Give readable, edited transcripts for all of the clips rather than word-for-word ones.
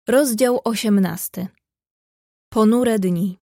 Rozdział 18. Ponure dni.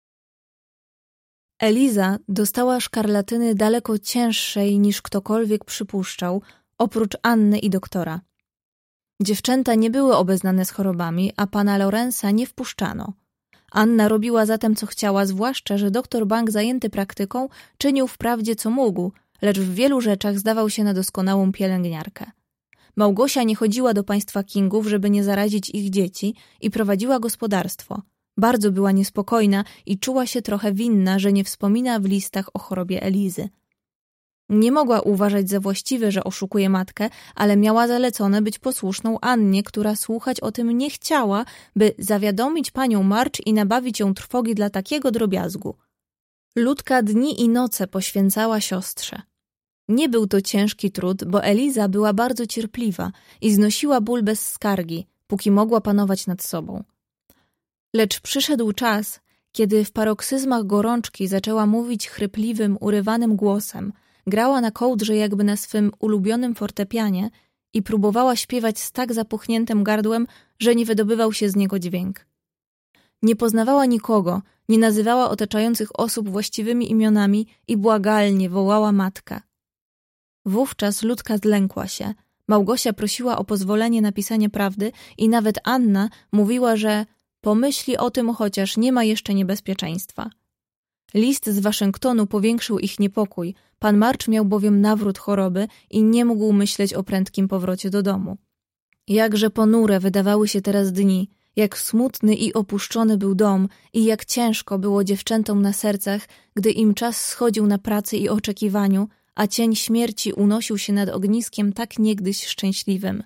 Eliza dostała szkarlatyny daleko cięższej niż ktokolwiek przypuszczał, oprócz Anny i doktora. Dziewczęta nie były obeznane z chorobami, a pana Lorenza nie wpuszczano. Anna robiła zatem co chciała, zwłaszcza, że doktor Bank zajęty praktyką czynił wprawdzie co mógł, lecz w wielu rzeczach zdawał się na doskonałą pielęgniarkę. Małgosia nie chodziła do państwa Kingów, żeby nie zarazić ich dzieci i prowadziła gospodarstwo. Bardzo była niespokojna i czuła się trochę winna, że nie wspomina w listach o chorobie Elizy. Nie mogła uważać za właściwe, że oszukuje matkę, ale miała zalecone być posłuszną Annie, która słuchać o tym nie chciała, by zawiadomić panią March i nabawić ją trwogi dla takiego drobiazgu. Ludka dni i noce poświęcała siostrze. Nie był to ciężki trud, bo Eliza była bardzo cierpliwa i znosiła ból bez skargi, póki mogła panować nad sobą. Lecz przyszedł czas, kiedy w paroksyzmach gorączki zaczęła mówić chrypliwym, urywanym głosem, grała na kołdrze jakby na swym ulubionym fortepianie i próbowała śpiewać z tak zapuchniętym gardłem, że nie wydobywał się z niego dźwięk. Nie poznawała nikogo, nie nazywała otaczających osób właściwymi imionami i błagalnie wołała matkę. Wówczas Ludka zlękła się. Małgosia prosiła o pozwolenie na pisanie prawdy i nawet Anna mówiła, że pomyśli o tym, chociaż nie ma jeszcze niebezpieczeństwa. List z Waszyngtonu powiększył ich niepokój. Pan March miał bowiem nawrót choroby i nie mógł myśleć o prędkim powrocie do domu. Jakże ponure wydawały się teraz dni, jak smutny i opuszczony był dom i jak ciężko było dziewczętom na sercach, gdy im czas schodził na pracy i oczekiwaniu, a cień śmierci unosił się nad ogniskiem tak niegdyś szczęśliwym.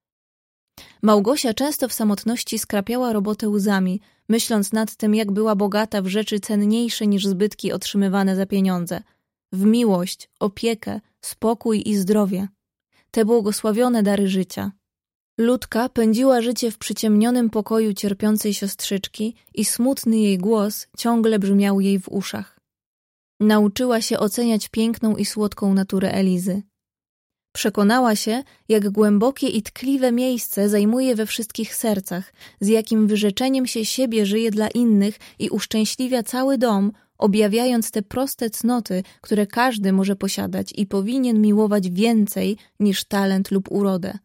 Małgosia często w samotności skrapiała robotę łzami, myśląc nad tym, jak była bogata w rzeczy cenniejsze niż zbytki otrzymywane za pieniądze. W miłość, opiekę, spokój i zdrowie. Te błogosławione dary życia. Ludka pędziła życie w przyciemnionym pokoju cierpiącej siostrzyczki i smutny jej głos ciągle brzmiał jej w uszach. Nauczyła się oceniać piękną i słodką naturę Elizy. Przekonała się, jak głębokie i tkliwe miejsce zajmuje we wszystkich sercach, z jakim wyrzeczeniem się siebie żyje dla innych i uszczęśliwia cały dom, objawiając te proste cnoty, które każdy może posiadać i powinien miłować więcej niż talent lub urodę.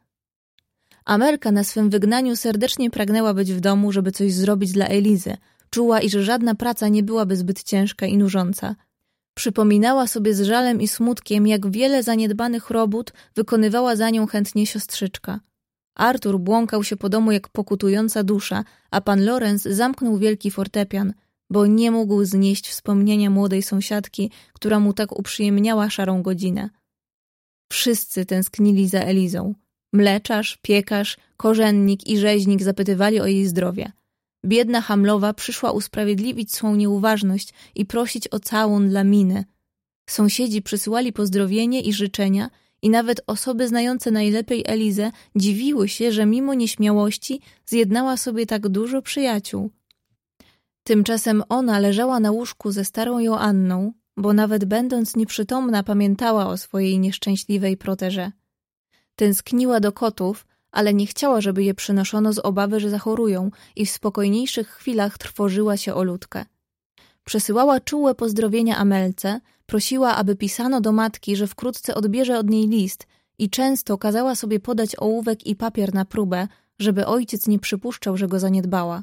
Amelka na swym wygnaniu serdecznie pragnęła być w domu, żeby coś zrobić dla Elizy. Czuła, iż żadna praca nie byłaby zbyt ciężka i nużąca. Przypominała sobie z żalem i smutkiem, jak wiele zaniedbanych robót wykonywała za nią chętnie siostrzyczka. Artur błąkał się po domu jak pokutująca dusza, a pan Lorenz zamknął wielki fortepian, bo nie mógł znieść wspomnienia młodej sąsiadki, która mu tak uprzyjemniała szarą godzinę. Wszyscy tęsknili za Elizą. Mleczarz, piekarz, korzennik i rzeźnik zapytywali o jej zdrowie. Biedna Hamlowa przyszła usprawiedliwić swą nieuważność i prosić o całun dla Miny. Sąsiedzi przysyłali pozdrowienie i życzenia i nawet osoby znające najlepiej Elizę dziwiły się, że mimo nieśmiałości zjednała sobie tak dużo przyjaciół. Tymczasem ona leżała na łóżku ze starą Joanną, bo nawet będąc nieprzytomna pamiętała o swojej nieszczęśliwej proteże. Tęskniła do kotów, ale nie chciała, żeby je przynoszono z obawy, że zachorują i w spokojniejszych chwilach trwożyła się o Ludkę. Przesyłała czułe pozdrowienia Amelce, prosiła, aby pisano do matki, że wkrótce odbierze od niej list i często kazała sobie podać ołówek i papier na próbę, żeby ojciec nie przypuszczał, że go zaniedbała.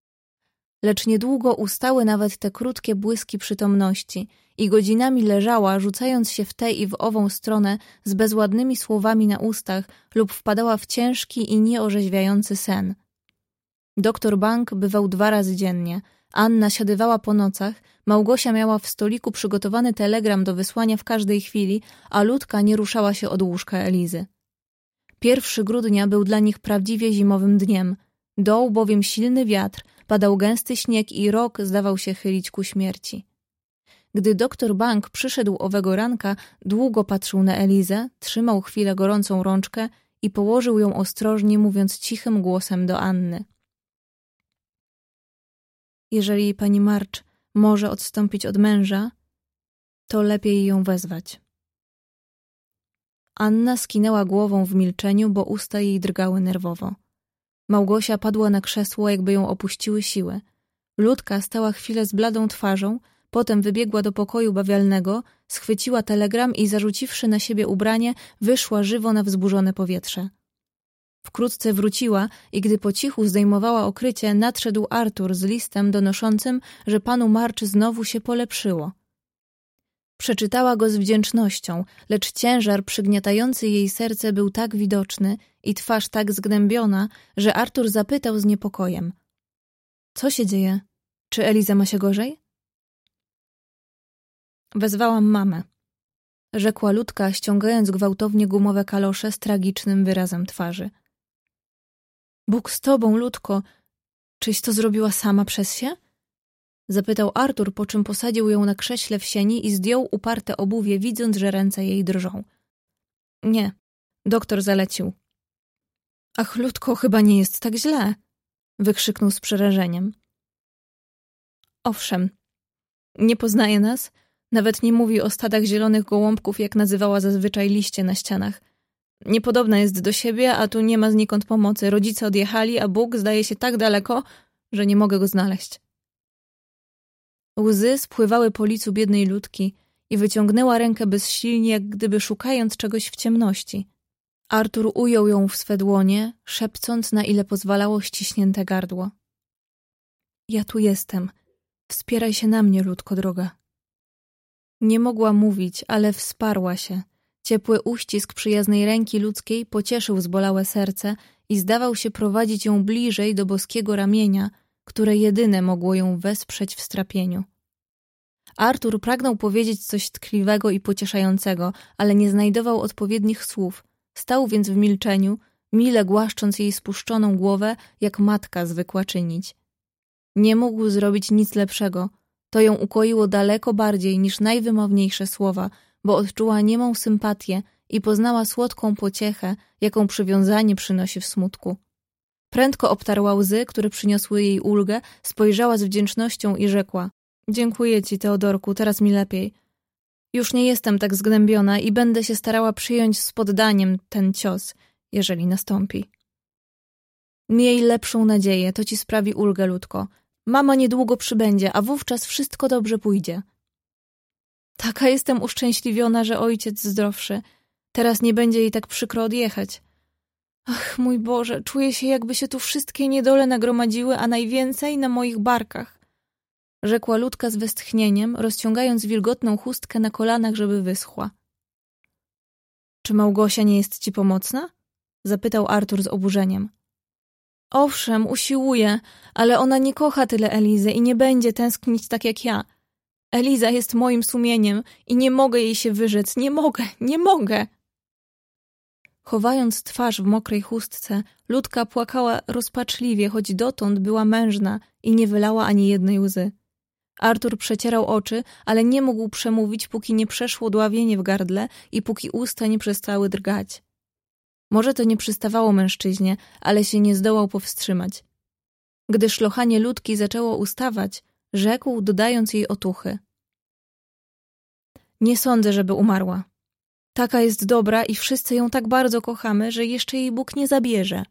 Lecz niedługo ustały nawet te krótkie błyski przytomności i godzinami leżała, rzucając się w tę i w ową stronę z bezładnymi słowami na ustach lub wpadała w ciężki i nieorzeźwiający sen. Doktor Bank bywał 2 razy dziennie, Anna siadywała po nocach, Małgosia miała w stoliku przygotowany telegram do wysłania w każdej chwili, a Ludka nie ruszała się od łóżka Elizy. 1 grudnia był dla nich prawdziwie zimowym dniem. Dął bowiem silny wiatr, padał gęsty śnieg i rok zdawał się chylić ku śmierci. Gdy doktor Bank przyszedł owego ranka, długo patrzył na Elizę, trzymał chwilę gorącą rączkę i położył ją ostrożnie, mówiąc cichym głosem do Anny. Jeżeli pani March może odstąpić od męża, to lepiej ją wezwać. Anna skinęła głową w milczeniu, bo usta jej drgały nerwowo. Małgosia padła na krzesło, jakby ją opuściły siły. Ludka stała chwilę z bladą twarzą, potem wybiegła do pokoju bawialnego, schwyciła telegram i zarzuciwszy na siebie ubranie, wyszła żywo na wzburzone powietrze. Wkrótce wróciła i gdy po cichu zdejmowała okrycie, nadszedł Artur z listem donoszącym, że panu Marcz znowu się polepszyło. Przeczytała go z wdzięcznością, lecz ciężar przygniatający jej serce był tak widoczny i twarz tak zgnębiona, że Artur zapytał z niepokojem. Co się dzieje? Czy Eliza ma się gorzej? Wezwałam mamę, rzekła Ludka, ściągając gwałtownie gumowe kalosze z tragicznym wyrazem twarzy. Bóg z tobą, Ludko, czyś to zrobiła sama przez się? Zapytał Artur, po czym posadził ją na krześle w sieni i zdjął uparte obuwie, widząc, że ręce jej drżą. Nie, doktor zalecił. Ach, Ludko, chyba nie jest tak źle, wykrzyknął z przerażeniem. Owszem, nie poznaje nas, nawet nie mówi o stadach zielonych gołąbków, jak nazywała zazwyczaj liście na ścianach. Niepodobna jest do siebie, a tu nie ma znikąd pomocy. Rodzice odjechali, a Bóg zdaje się tak daleko, że nie mogę go znaleźć. Łzy spływały po licu biednej Ludki i wyciągnęła rękę bezsilnie, jak gdyby szukając czegoś w ciemności. Artur ujął ją w swe dłonie, szepcąc, na ile pozwalało ściśnięte gardło. Ja tu jestem. Wspieraj się na mnie, Ludko droga. Nie mogła mówić, ale wsparła się. Ciepły uścisk przyjaznej ręki ludzkiej pocieszył zbolałe serce i zdawał się prowadzić ją bliżej do boskiego ramienia, które jedyne mogło ją wesprzeć w strapieniu. Artur pragnął powiedzieć coś tkliwego i pocieszającego, ale nie znajdował odpowiednich słów. Stał więc w milczeniu, mile głaszcząc jej spuszczoną głowę, jak matka zwykła czynić. Nie mógł zrobić nic lepszego. To ją ukoiło daleko bardziej niż najwymowniejsze słowa, bo odczuła niemą sympatię i poznała słodką pociechę, jaką przywiązanie przynosi w smutku. Prędko obtarła łzy, które przyniosły jej ulgę, spojrzała z wdzięcznością i rzekła: dziękuję ci, Teodorku, teraz mi lepiej. Już nie jestem tak zgnębiona i będę się starała przyjąć z poddaniem ten cios, jeżeli nastąpi. Miej lepszą nadzieję, to ci sprawi ulgę, Ludko. Mama niedługo przybędzie, a wówczas wszystko dobrze pójdzie. Taka jestem uszczęśliwiona, że ojciec zdrowszy. Teraz nie będzie jej tak przykro odjechać. Ach, mój Boże, czuję się, jakby się tu wszystkie niedole nagromadziły, a najwięcej na moich barkach. Rzekła Ludka z westchnieniem, rozciągając wilgotną chustkę na kolanach, żeby wyschła. Czy Małgosia nie jest ci pomocna? Zapytał Artur z oburzeniem. Owszem, usiłuje, ale ona nie kocha tyle Elizy i nie będzie tęsknić tak jak ja. Eliza jest moim sumieniem i nie mogę jej się wyrzec. Nie mogę. Chowając twarz w mokrej chustce, Ludka płakała rozpaczliwie, choć dotąd była mężna i nie wylała ani jednej łzy. Artur przecierał oczy, ale nie mógł przemówić, póki nie przeszło dławienie w gardle i póki usta nie przestały drgać. Może to nie przystawało mężczyźnie, ale się nie zdołał powstrzymać. Gdy szlochanie Ludki zaczęło ustawać, rzekł, dodając jej otuchy. Nie sądzę, żeby umarła. Taka jest dobra i wszyscy ją tak bardzo kochamy, że jeszcze jej Bóg nie zabierze.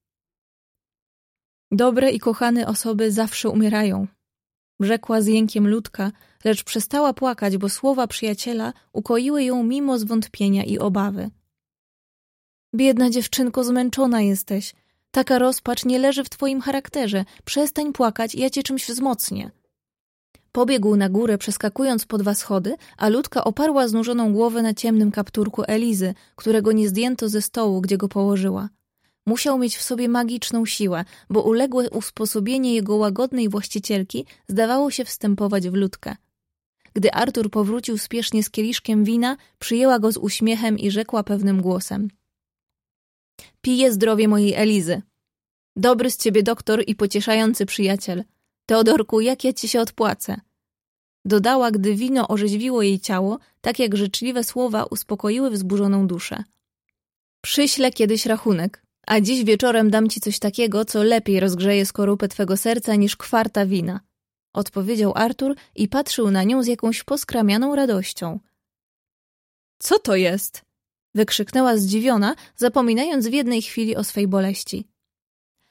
Dobre i kochane osoby zawsze umierają, rzekła z jękiem Ludka, lecz przestała płakać, bo słowa przyjaciela ukoiły ją mimo zwątpienia i obawy. Biedna dziewczynko, zmęczona jesteś. Taka rozpacz nie leży w twoim charakterze. Przestań płakać i ja cię czymś wzmocnię. Pobiegł na górę, przeskakując po 2 schody, a Ludka oparła znużoną głowę na ciemnym kapturku Elizy, którego nie zdjęto ze stołu, gdzie go położyła. Musiał mieć w sobie magiczną siłę, bo uległe usposobienie jego łagodnej właścicielki zdawało się wstępować w Ludkę. Gdy Artur powrócił spiesznie z kieliszkiem wina, przyjęła go z uśmiechem i rzekła pewnym głosem: piję zdrowie mojej Elizy. Dobry z ciebie doktor i pocieszający przyjaciel. Teodorku, jak ja ci się odpłacę? Dodała, gdy wino orzeźwiło jej ciało, tak jak życzliwe słowa uspokoiły wzburzoną duszę. Przyślę kiedyś rachunek, a dziś wieczorem dam ci coś takiego, co lepiej rozgrzeje skorupę twego serca niż kwarta wina. Odpowiedział Artur i patrzył na nią z jakąś poskramianą radością. Co to jest? Wykrzyknęła zdziwiona, zapominając w jednej chwili o swej boleści.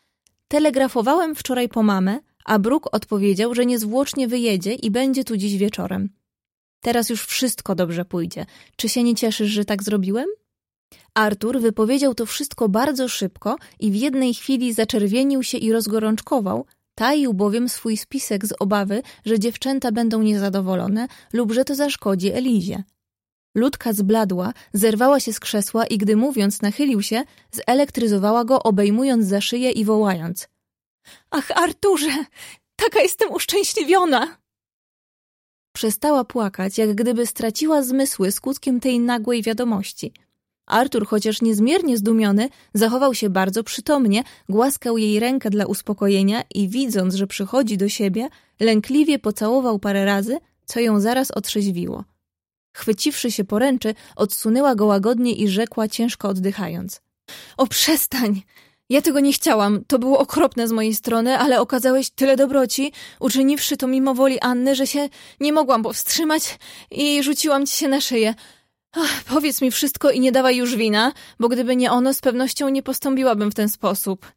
Telegrafowałem wczoraj po mamę, a Brooke odpowiedział, że niezwłocznie wyjedzie i będzie tu dziś wieczorem. Teraz już wszystko dobrze pójdzie. Czy się nie cieszysz, że tak zrobiłem? Artur wypowiedział to wszystko bardzo szybko i w jednej chwili zaczerwienił się i rozgorączkował, taił bowiem swój spisek z obawy, że dziewczęta będą niezadowolone lub że to zaszkodzi Elizie. Ludka zbladła, zerwała się z krzesła i gdy mówiąc nachylił się, zelektryzowała go, obejmując za szyję i wołając: Ach, Arturze, taka jestem uszczęśliwiona! Przestała płakać, jak gdyby straciła zmysły skutkiem tej nagłej wiadomości. Artur, chociaż niezmiernie zdumiony, zachował się bardzo przytomnie, głaskał jej rękę dla uspokojenia i widząc, że przychodzi do siebie, lękliwie pocałował parę razy, co ją zaraz otrzeźwiło. Chwyciwszy się poręczy, odsunęła go łagodnie i rzekła, ciężko oddychając: O, przestań! Ja tego nie chciałam, to było okropne z mojej strony, ale okazałeś tyle dobroci, uczyniwszy to mimo woli Anny, że się nie mogłam powstrzymać i rzuciłam ci się na szyję. Ach, powiedz mi wszystko i nie dawaj już wina, bo gdyby nie ono, z pewnością nie postąpiłabym w ten sposób.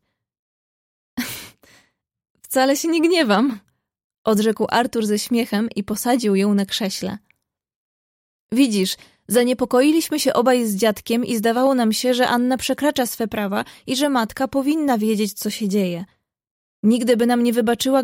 Wcale się nie gniewam, odrzekł Artur ze śmiechem i posadził ją na krześle. Widzisz, zaniepokoiliśmy się obaj z dziadkiem i zdawało nam się, że Anna przekracza swe prawa i że matka powinna wiedzieć, co się dzieje. Nigdy by nam nie wybaczyła,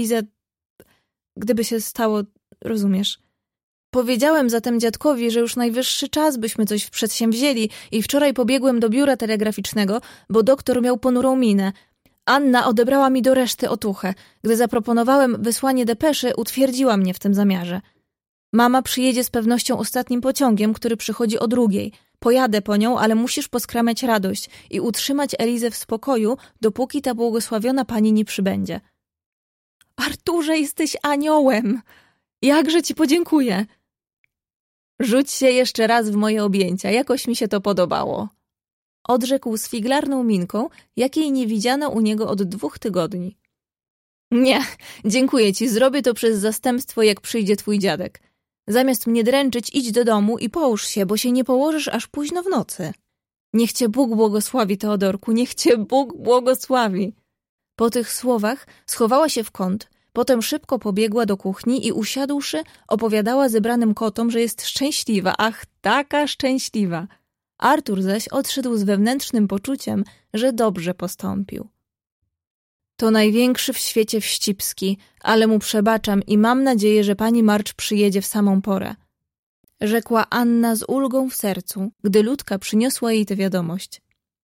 gdyby się stało, rozumiesz. Powiedziałem zatem dziadkowi, że już najwyższy czas, byśmy coś przedsięwzięli i wczoraj pobiegłem do biura telegraficznego, bo doktor miał ponurą minę. Anna odebrała mi do reszty otuchę. Gdy zaproponowałem wysłanie depeszy, utwierdziła mnie w tym zamiarze. Mama przyjedzie z pewnością ostatnim pociągiem, który przychodzi o 2:00. Pojadę po nią, ale musisz poskramiać radość i utrzymać Elizę w spokoju, dopóki ta błogosławiona pani nie przybędzie. Arturze, jesteś aniołem! Jakże ci podziękuję! Rzuć się jeszcze raz w moje objęcia, jakoś mi się to podobało. Odrzekł z figlarną minką, jakiej nie widziano u niego od 2 tygodni. Nie, dziękuję ci, zrobię to przez zastępstwo, jak przyjdzie twój dziadek. Zamiast mnie dręczyć, idź do domu i połóż się, bo się nie położysz aż późno w nocy. Niech cię Bóg błogosławi, Teodorku, niech cię Bóg błogosławi. Po tych słowach schowała się w kąt, potem szybko pobiegła do kuchni i usiadłszy, opowiadała zebranym kotom, że jest szczęśliwa, ach, taka szczęśliwa. Artur zaś odszedł z wewnętrznym poczuciem, że dobrze postąpił. To największy w świecie wścibski, ale mu przebaczam i mam nadzieję, że pani March przyjedzie w samą porę. Rzekła Anna z ulgą w sercu, gdy Ludka przyniosła jej tę wiadomość.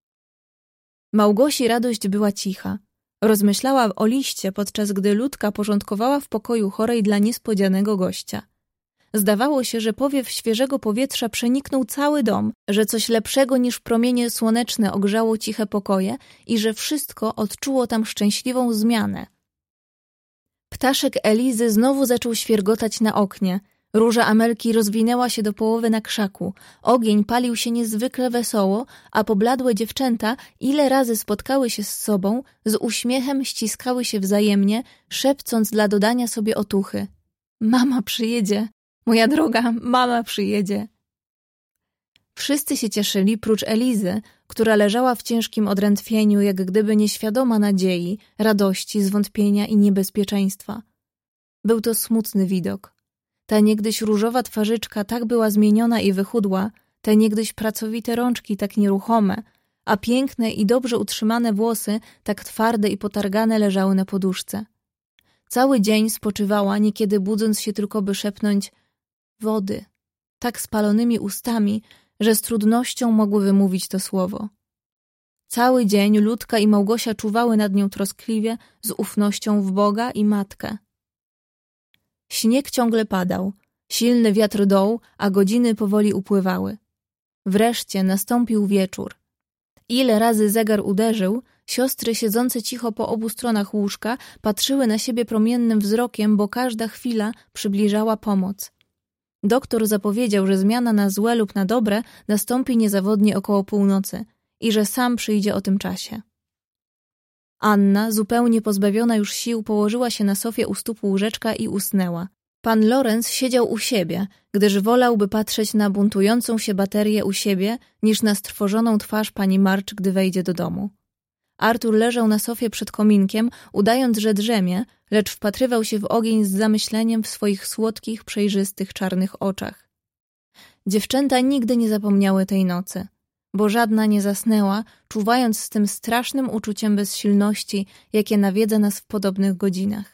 Małgosi radość była cicha. Rozmyślała o liście, podczas gdy Ludka porządkowała w pokoju chorej dla niespodzianego gościa. Zdawało się, że powiew świeżego powietrza przeniknął cały dom, że coś lepszego niż promienie słoneczne ogrzało ciche pokoje i że wszystko odczuło tam szczęśliwą zmianę. Ptaszek Elizy znowu zaczął świergotać na oknie. Róża Amelki rozwinęła się do połowy na krzaku. Ogień palił się niezwykle wesoło, a pobladłe dziewczęta, ile razy spotkały się z sobą, z uśmiechem ściskały się wzajemnie, szepcąc dla dodania sobie otuchy. Mama przyjedzie! Moja droga, mama przyjedzie. Wszyscy się cieszyli, prócz Elizy, która leżała w ciężkim odrętwieniu, jak gdyby nieświadoma nadziei, radości, zwątpienia i niebezpieczeństwa. Był to smutny widok. Ta niegdyś różowa twarzyczka tak była zmieniona i wychudła, te niegdyś pracowite rączki tak nieruchome, a piękne i dobrze utrzymane włosy tak twarde i potargane leżały na poduszce. Cały dzień spoczywała, niekiedy budząc się tylko, by szepnąć wody, tak spalonymi ustami, że z trudnością mogły wymówić to słowo. Cały dzień Ludka i Małgosia czuwały nad nią troskliwie, z ufnością w Boga i matkę. Śnieg ciągle padał, silny wiatr dął, a godziny powoli upływały. Wreszcie nastąpił wieczór. Ile razy zegar uderzył, siostry siedzące cicho po obu stronach łóżka patrzyły na siebie promiennym wzrokiem, bo każda chwila przybliżała pomoc. Doktor zapowiedział, że zmiana na złe lub na dobre nastąpi niezawodnie około północy i że sam przyjdzie o tym czasie. Anna, zupełnie pozbawiona już sił, położyła się na sofie u stóp łóżeczka i usnęła. Pan Lorenz siedział u siebie, gdyż wolałby patrzeć na buntującą się baterię u siebie, niż na strwożoną twarz pani March, gdy wejdzie do domu. Artur leżał na sofie przed kominkiem, udając, że drzemie, lecz wpatrywał się w ogień z zamyśleniem w swoich słodkich, przejrzystych, czarnych oczach. Dziewczęta nigdy nie zapomniały tej nocy, bo żadna nie zasnęła, czuwając z tym strasznym uczuciem bezsilności, jakie nawiedza nas w podobnych godzinach.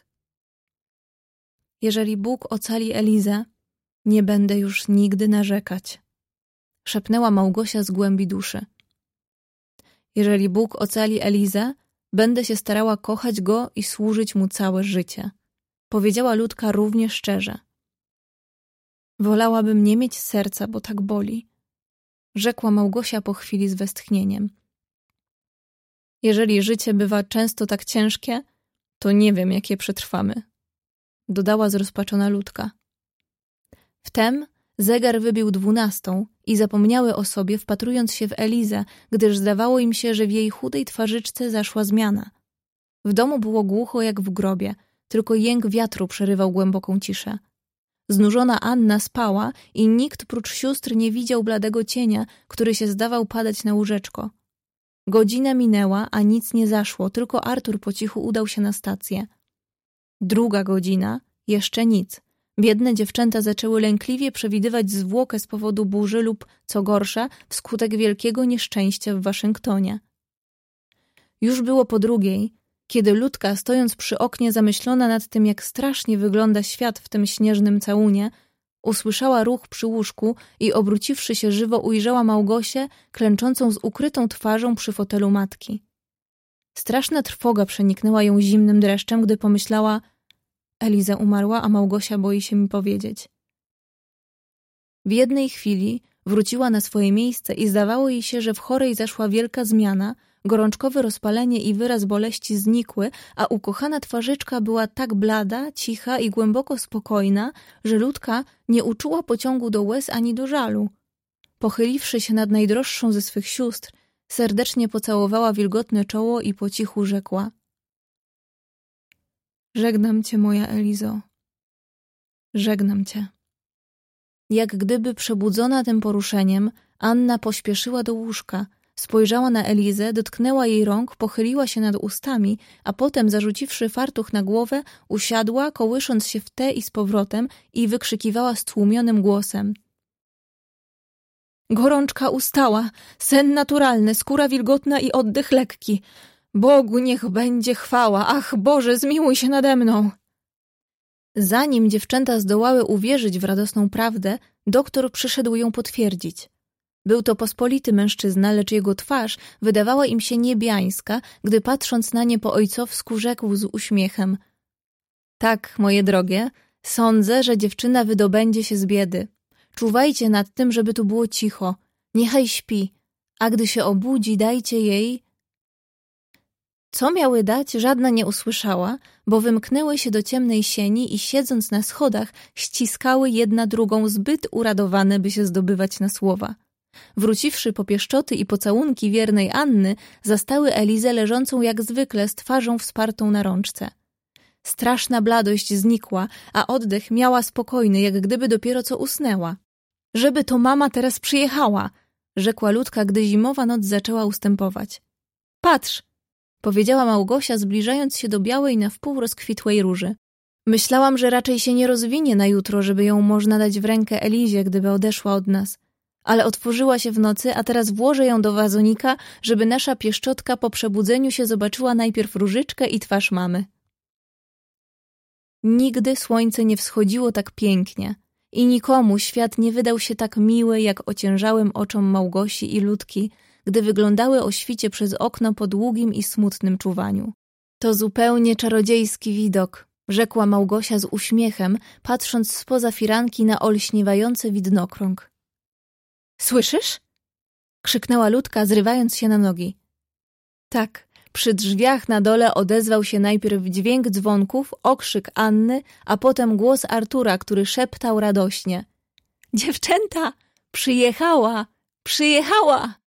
Jeżeli Bóg ocali Elizę, nie będę już nigdy narzekać, szepnęła Małgosia z głębi duszy. Jeżeli Bóg ocali Elizę, będę się starała kochać Go i służyć Mu całe życie, powiedziała Ludka równie szczerze. Wolałabym nie mieć serca, bo tak boli, rzekła Małgosia po chwili z westchnieniem. Jeżeli życie bywa często tak ciężkie, to nie wiem, jak je przetrwamy, dodała zrozpaczona Ludka. Wtem zegar wybił 12 i zapomniały o sobie, wpatrując się w Elizę, gdyż zdawało im się, że w jej chudej twarzyczce zaszła zmiana. W domu było głucho jak w grobie, tylko jęk wiatru przerywał głęboką ciszę. Znużona Anna spała i nikt prócz sióstr nie widział bladego cienia, który się zdawał padać na łóżeczko. Godzina minęła, a nic nie zaszło, tylko Artur po cichu udał się na stację. Druga godzina, jeszcze nic. Biedne dziewczęta zaczęły lękliwie przewidywać zwłokę z powodu burzy lub, co gorsza, wskutek wielkiego nieszczęścia w Waszyngtonie. Już było po drugiej, kiedy Ludka, stojąc przy oknie zamyślona nad tym, jak strasznie wygląda świat w tym śnieżnym całunie, usłyszała ruch przy łóżku i obróciwszy się żywo ujrzała Małgosię, klęczącą z ukrytą twarzą przy fotelu matki. Straszna trwoga przeniknęła ją zimnym dreszczem, gdy pomyślała: Eliza umarła, a Małgosia boi się mi powiedzieć. W jednej chwili wróciła na swoje miejsce i zdawało jej się, że w chorej zaszła wielka zmiana, gorączkowe rozpalenie i wyraz boleści znikły, a ukochana twarzyczka była tak blada, cicha i głęboko spokojna, że Ludka nie uczuła pociągu do łez ani do żalu. Pochyliwszy się nad najdroższą ze swych sióstr, serdecznie pocałowała wilgotne czoło i po cichu rzekła: Żegnam cię, moja Elizo. Żegnam cię. Jak gdyby przebudzona tym poruszeniem, Anna pośpieszyła do łóżka, spojrzała na Elizę, dotknęła jej rąk, pochyliła się nad ustami, a potem, zarzuciwszy fartuch na głowę, usiadła, kołysząc się w te i z powrotem i wykrzykiwała stłumionym głosem: Gorączka ustała, sen naturalny, skóra wilgotna i oddech lekki. Bogu niech będzie chwała, ach Boże, zmiłuj się nade mną. Zanim dziewczęta zdołały uwierzyć w radosną prawdę, doktor przyszedł ją potwierdzić. Był to pospolity mężczyzna, lecz jego twarz wydawała im się niebiańska, gdy patrząc na nie po ojcowsku rzekł z uśmiechem: Tak, moje drogie, sądzę, że dziewczyna wydobędzie się z biedy. Czuwajcie nad tym, żeby tu było cicho. Niechaj śpi, a gdy się obudzi, dajcie jej... Co miały dać, żadna nie usłyszała, bo wymknęły się do ciemnej sieni i siedząc na schodach, ściskały jedna drugą zbyt uradowane, by się zdobywać na słowa. Wróciwszy po pieszczoty i pocałunki wiernej Anny, zastały Elizę leżącą jak zwykle z twarzą wspartą na rączce. Straszna bladość znikła, a oddech miała spokojny, jak gdyby dopiero co usnęła. Żeby to mama teraz przyjechała, rzekła Ludka, gdy zimowa noc zaczęła ustępować. Patrz, powiedziała Małgosia, zbliżając się do białej na wpół rozkwitłej róży. Myślałam, że raczej się nie rozwinie na jutro, żeby ją można dać w rękę Elizie, gdyby odeszła od nas. Ale otworzyła się w nocy, a teraz włożę ją do wazonika, żeby nasza pieszczotka po przebudzeniu się zobaczyła najpierw różyczkę i twarz mamy. Nigdy słońce nie wschodziło tak pięknie i nikomu świat nie wydał się tak miły, jak ociężałym oczom Małgosi i Ludki, gdy wyglądały o świcie przez okno po długim i smutnym czuwaniu. To zupełnie czarodziejski widok, rzekła Małgosia z uśmiechem, patrząc spoza firanki na olśniewający widnokrąg. Słyszysz? Krzyknęła Ludka, zrywając się na nogi. Tak, przy drzwiach na dole odezwał się najpierw dźwięk dzwonków, okrzyk Anny, a potem głos Artura, który szeptał radośnie: Dziewczęta! Przyjechała! Przyjechała!